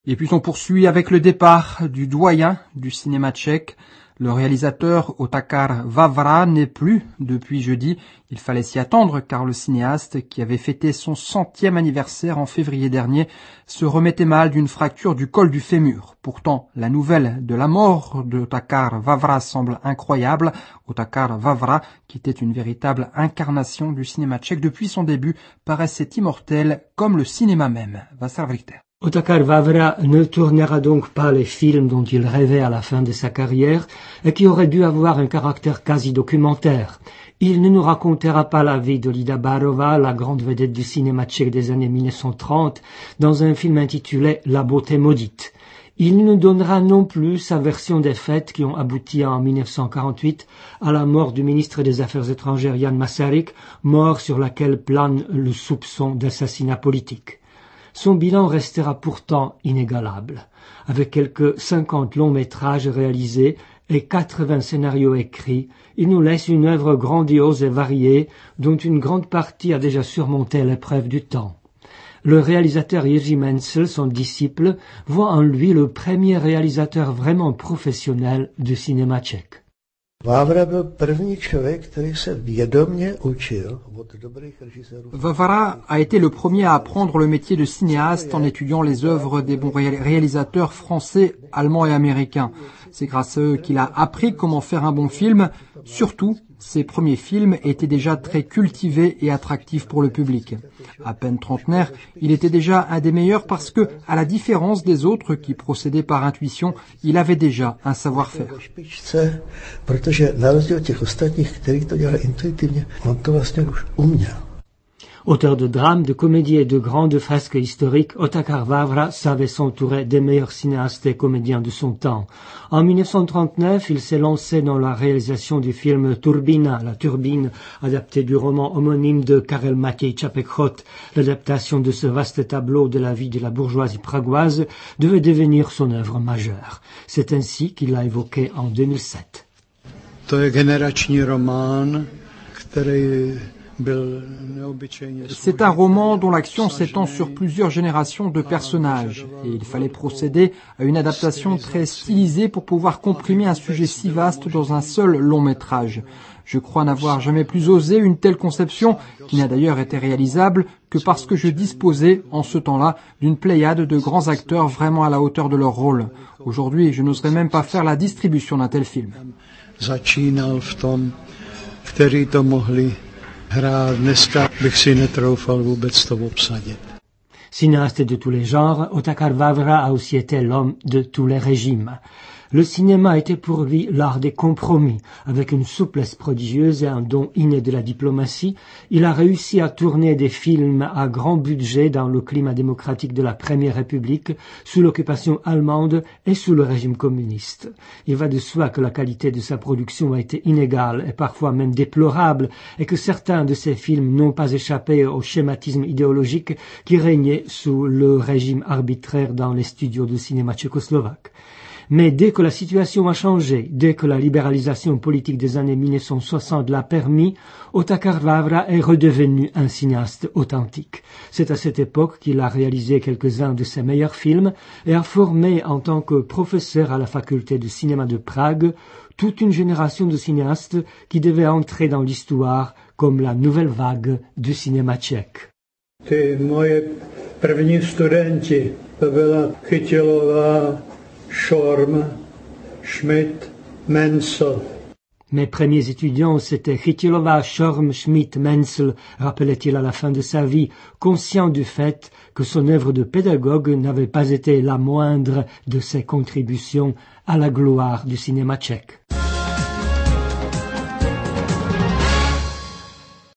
Et puis on poursuit avec le départ du doyen du cinéma tchèque. Le réalisateur Otakar Vavra n'est plus depuis jeudi. Il fallait s'y attendre car le cinéaste, qui avait fêté son 100e anniversaire en février dernier, se remettait mal d'une fracture du col du fémur. Pourtant, la nouvelle de la mort d'Otakar Vavra semble incroyable. Otakar Vavra, qui était une véritable incarnation du cinéma tchèque depuis son début, paraissait immortel comme le cinéma même. Vassar Vrichter. Otakar Vavra ne tournera donc pas les films dont il rêvait à la fin de sa carrière et qui auraient dû avoir un caractère quasi documentaire. Il ne nous racontera pas la vie de Lida Barova, la grande vedette du cinéma tchèque des années 1930, dans un film intitulé La beauté maudite. Il ne nous donnera non plus sa version des faits qui ont abouti en 1948 à la mort du ministre des Affaires étrangères Jan Masaryk, mort sur laquelle plane le soupçon d'assassinat politique. Son bilan restera pourtant inégalable. Avec quelques 50 longs métrages réalisés et 80 scénarios écrits, il nous laisse une œuvre grandiose et variée dont une grande partie a déjà surmonté l'épreuve du temps. Le réalisateur Jiří Menzel, son disciple, voit en lui le premier réalisateur vraiment professionnel du cinéma tchèque. Vavra a été le premier à apprendre le métier de cinéaste en étudiant les œuvres des bons réalisateurs français, allemands et américains. C'est grâce à eux qu'il a appris comment faire un bon film. Surtout, ses premiers films étaient déjà très cultivés et attractifs pour le public. À peine trentenaire, il était déjà un des meilleurs parce que, à la différence des autres qui procédaient par intuition, il avait déjà un savoir-faire. Auteur de drames, de comédies et de grandes fresques historiques, Otakar Vavra savait s'entourer des meilleurs cinéastes et comédiens de son temps. En 1939, il s'est lancé dans la réalisation du film Turbina, la turbine, adapté du roman homonyme de Karel Matěj Čapek-Chod. L'adaptation de ce vaste tableau de la vie de la bourgeoisie pragoise devait devenir son œuvre majeure. C'est ainsi qu'il l'a évoqué en 2007. To je generační román, který... C'est un roman dont l'action s'étend sur plusieurs générations de personnages et il fallait procéder à une adaptation très stylisée pour pouvoir comprimer un sujet si vaste dans un seul long métrage. Je crois n'avoir jamais plus osé une telle conception, qui n'a d'ailleurs été réalisable que parce que je disposais, en ce temps-là, d'une pléiade de grands acteurs vraiment à la hauteur de leur rôle. Aujourd'hui, je n'oserais même pas faire la distribution d'un tel film. Cinéaste de tous les genres, Otakar Vavra a aussi été l'homme de tous les régimes. Le cinéma était pour lui l'art des compromis. Avec une souplesse prodigieuse et un don inné de la diplomatie, il a réussi à tourner des films à grand budget dans le climat démocratique de la Première République, sous l'occupation allemande et sous le régime communiste. Il va de soi que la qualité de sa production a été inégale et parfois même déplorable, et que certains de ses films n'ont pas échappé au schématisme idéologique qui régnait sous le régime arbitraire dans les studios de cinéma tchécoslovaques. Mais dès que la situation a changé, dès que la libéralisation politique des années 1960 l'a permis, Otakar Vavra est redevenu un cinéaste authentique. C'est à cette époque qu'il a réalisé quelques-uns de ses meilleurs films et a formé en tant que professeur à la faculté de cinéma de Prague toute une génération de cinéastes qui devaient entrer dans l'histoire comme la nouvelle vague du cinéma tchèque. Ty moje první studenti, to byla Chytilová, Schorm, Schmidt, Menzel. Mes premiers étudiants, c'était Chytilova, Schorm, Schmidt, Menzel, rappelait-il à la fin de sa vie, conscient du fait que son œuvre de pédagogue n'avait pas été la moindre de ses contributions à la gloire du cinéma tchèque.